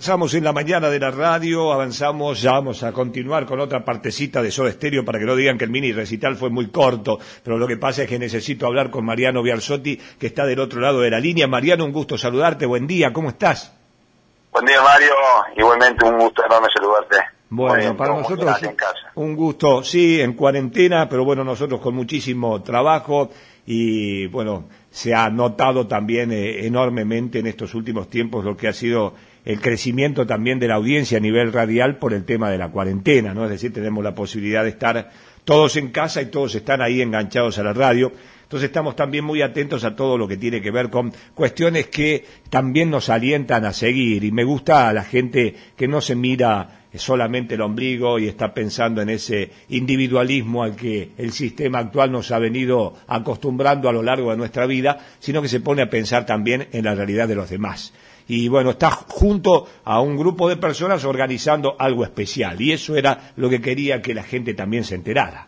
avanzamos en la mañana de la radio, avanzamos, ya vamos a continuar con otra partecita de Soda Stereo para que no digan que el mini recital fue muy corto, pero lo que pasa es que necesito hablar con Mariano Biarzotti, que está del otro lado de la línea. Mariano, un gusto saludarte, buen día, ¿cómo estás? Buen día, Mario, igualmente un gusto enorme saludarte. Bueno, bien, para nosotros un gusto, sí, en cuarentena, pero bueno, nosotros con muchísimo trabajo y bueno, se ha notado también enormemente en estos últimos tiempos lo que ha sido el crecimiento también de la audiencia a nivel radial por el tema de la cuarentena, ¿no? Es decir, tenemos la posibilidad de estar todos en casa y todos están ahí enganchados a la radio. Entonces estamos también muy atentos a todo lo que tiene que ver con cuestiones que también nos alientan a seguir. Y me gusta a la gente que no se mira solamente el ombligo y está pensando en ese individualismo al que el sistema actual nos ha venido acostumbrando a lo largo de nuestra vida, sino que se pone a pensar también en la realidad de los demás. Y bueno, está junto a un grupo de personas organizando algo especial. Y eso era lo que quería que la gente también se enterara.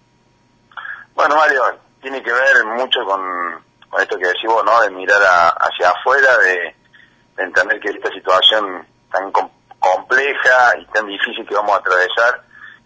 Bueno, Mario, tiene que ver mucho con esto que decís vos, ¿no? De mirar hacia afuera, de entender que esta situación tan compleja y tan difícil que vamos a atravesar,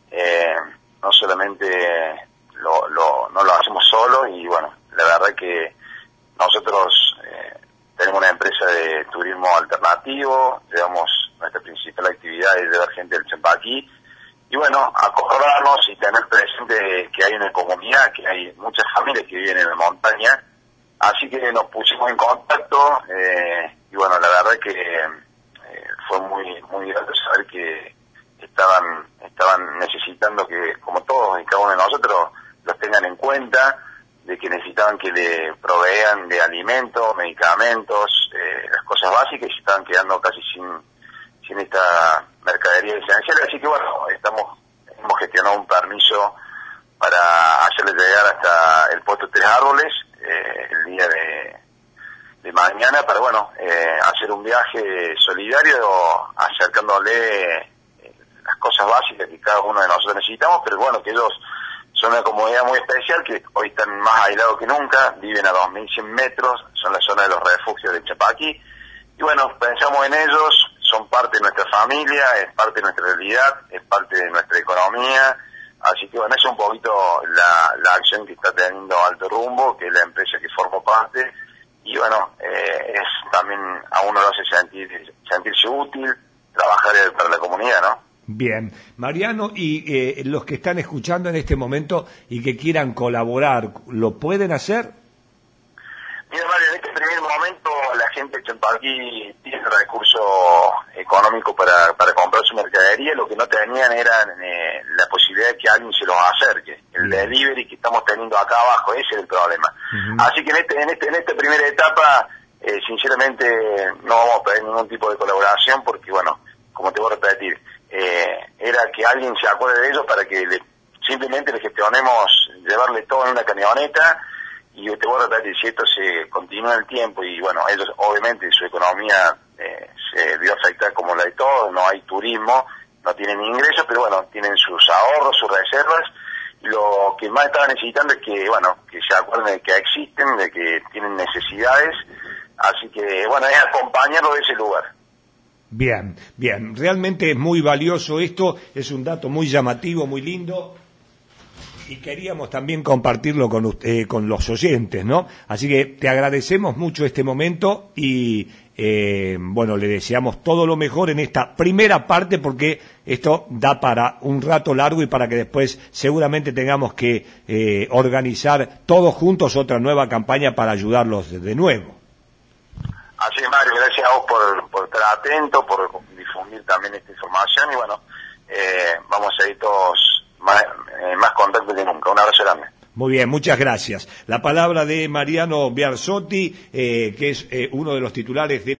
no solamente no lo hacemos solos. Y bueno, la verdad que nosotros tenemos una empresa de turismo alternativo, llevamos nuestra principal actividad es llevar gente del Champaquí. Y bueno, acordarnos y tener presente que hay una comunidad, que hay muchas familias que viven en la montaña, así que nos pusimos en contacto y bueno, la verdad que fue muy grato saber que estaban necesitando que, como todos y cada uno de nosotros, los tengan en cuenta, de que necesitaban que le provean de alimentos, medicamentos, las cosas básicas, y se estaban quedando casi sin esta mercadería esencial. Así que bueno, hemos gestionado un permiso para hacerles llegar hasta el puesto Tres Árboles el día de mañana, para bueno, hacer un viaje solidario acercándole las cosas básicas que cada uno de nosotros necesitamos, pero bueno, que ellos son una comunidad muy especial, que hoy están más aislados que nunca, viven a 2.100 metros, son la zona de los refugios de Champaquí, y bueno, pensamos en ellos, son parte de nuestra familia, es parte de nuestra realidad, es parte de nuestra economía, así que bueno, es un poquito la acción que está teniendo Alto Rumbo, que es la empresa que formo parte, y bueno, es también a uno lo hace sentirse útil, trabajar para la comunidad, ¿no? Bien, Mariano, y los que están escuchando en este momento y que quieran colaborar, ¿lo pueden hacer? Mira, Mario, en este primer momento la gente de Champaquí tiene recurso económico para comprar su mercadería. Lo que no tenían era la posibilidad de que alguien se los acerque. El delivery que estamos teniendo acá abajo, ese es el problema. Así que en esta primera etapa, sinceramente, no vamos a pedir ningún tipo de colaboración porque, bueno, como te voy a repetir, era que alguien se acuerde de ellos para que simplemente le gestionemos llevarle todo en una camioneta. Y te voy a repetir, si esto se continúa en el tiempo y bueno, ellos obviamente su economía se vio afectada como la de todos, no hay turismo, no tienen ingresos, pero bueno, tienen sus ahorros, sus reservas, y lo que más estaban necesitando es que, bueno, que se acuerden de que existen, de que tienen necesidades, así que bueno, es acompañarlo de ese lugar. Bien, bien, realmente es muy valioso esto, es un dato muy llamativo, muy lindo. Y queríamos también compartirlo con los oyentes, ¿no? Así que te agradecemos mucho este momento y, bueno, le deseamos todo lo mejor en esta primera parte porque esto da para un rato largo y para que después seguramente tengamos que organizar todos juntos otra nueva campaña para ayudarlos de nuevo. Así es, Mario, gracias a vos por estar atento, por difundir también esta información y bueno, vamos a ir todos más contacto que nunca. Un abrazo grande. Muy bien, muchas gracias. La palabra de Mariano Biarzotti, que es uno de los titulares de